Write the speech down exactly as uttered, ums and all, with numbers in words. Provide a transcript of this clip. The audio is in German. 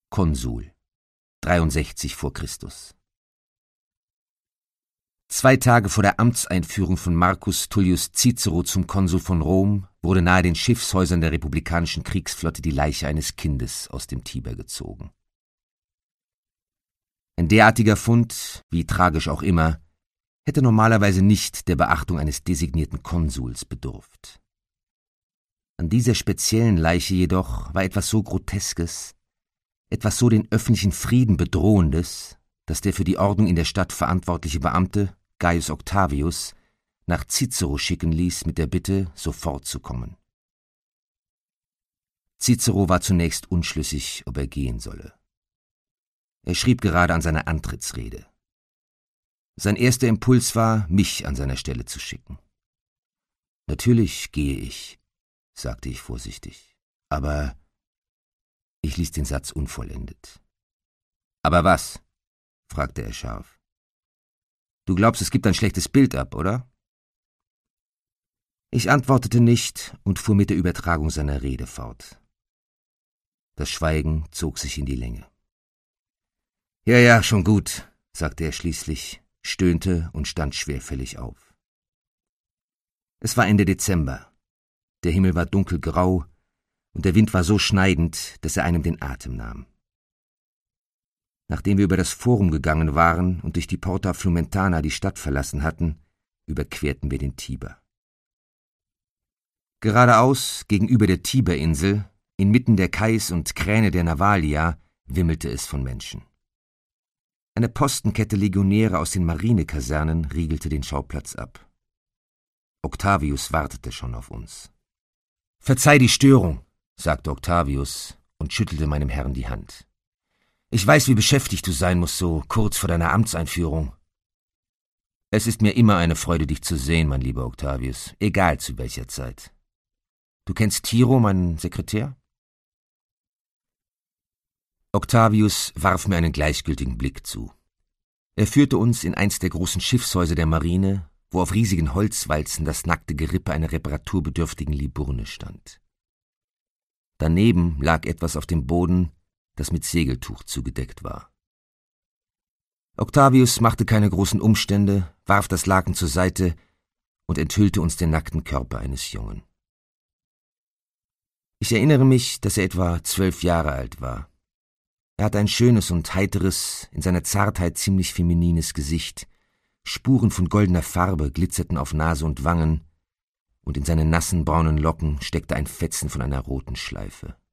Konsul, dreiundsechzig vor Christus. Zwei Tage vor der Amtseinführung von Marcus Tullius Cicero zum Konsul von Rom wurde nahe den Schiffshäusern der republikanischen Kriegsflotte die Leiche eines Kindes aus dem Tiber gezogen. Ein derartiger Fund, wie tragisch auch immer, hätte normalerweise nicht der Beachtung eines designierten Konsuls bedurft. An dieser speziellen Leiche jedoch war etwas so Groteskes, etwas so den öffentlichen Frieden bedrohendes, dass der für die Ordnung in der Stadt verantwortliche Beamte, Gaius Octavius, nach Cicero schicken ließ mit der Bitte, sofort zu kommen. Cicero war zunächst unschlüssig, ob er gehen solle. Er schrieb gerade an seiner Antrittsrede. Sein erster Impuls war, mich an seiner Stelle zu schicken. »Natürlich gehe ich«, sagte ich vorsichtig, »aber...« Ich ließ den Satz unvollendet. »Aber was?« fragte er scharf. »Du glaubst, es gibt ein schlechtes Bild ab, oder?« Ich antwortete nicht und fuhr mit der Übertragung seiner Rede fort. Das Schweigen zog sich in die Länge. »Ja, ja, schon gut«, sagte er schließlich, stöhnte und stand schwerfällig auf. Es war Ende Dezember. Der Himmel war dunkelgrau und der Wind war so schneidend, dass er einem den Atem nahm. Nachdem wir über das Forum gegangen waren und durch die Porta Flumentana die Stadt verlassen hatten, überquerten wir den Tiber. Geradeaus, gegenüber der Tiberinsel, inmitten der Kais und Kräne der Navalia, wimmelte es von Menschen. Eine Postenkette Legionäre aus den Marinekasernen riegelte den Schauplatz ab. Octavius wartete schon auf uns. »Verzeih die Störung«, sagte Octavius und schüttelte meinem Herrn die Hand. »Ich weiß, wie beschäftigt du sein musst, so kurz vor deiner Amtseinführung.« »Es ist mir immer eine Freude, dich zu sehen, mein lieber Octavius, egal zu welcher Zeit. Du kennst Tiro, meinen Sekretär?« Octavius warf mir einen gleichgültigen Blick zu. Er führte uns in eins der großen Schiffshäuser der Marine, wo auf riesigen Holzwalzen das nackte Gerippe einer reparaturbedürftigen Liburne stand. Daneben lag etwas auf dem Boden, das mit Segeltuch zugedeckt war. Octavius machte keine großen Umstände, warf das Laken zur Seite und enthüllte uns den nackten Körper eines Jungen. Ich erinnere mich, dass er etwa zwölf Jahre alt war. Er hatte ein schönes und heiteres, in seiner Zartheit ziemlich feminines Gesicht, Spuren von goldener Farbe glitzerten auf Nase und Wangen, und in seinen nassen braunen Locken steckte ein Fetzen von einer roten Schleife.